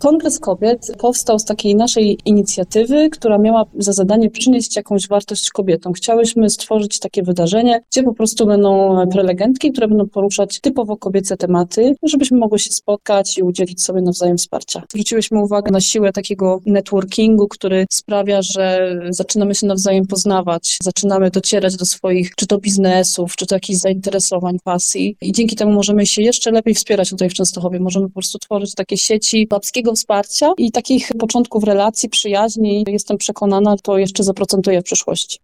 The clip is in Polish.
Kongres Kobiet powstał z takiej naszej inicjatywy, która miała za zadanie przynieść jakąś wartość kobietom. Chciałyśmy stworzyć takie wydarzenie, gdzie po prostu będą prelegentki, które będą poruszać typowo kobiece tematy, żebyśmy mogły się spotkać i udzielić sobie nawzajem wsparcia. Zwróciłyśmy uwagę na siłę takiego networkingu, który sprawia, że zaczynamy się nawzajem poznawać, zaczynamy docierać do swoich, czy to biznesów, czy to jakichś zainteresowań, pasji i dzięki temu możemy się jeszcze lepiej wspierać tutaj w Częstochowie. Możemy po prostu tworzyć takie sieci babskiego wsparcia i takich początków relacji, przyjaźni. Jestem przekonana, to jeszcze zaprocentuje w przyszłości.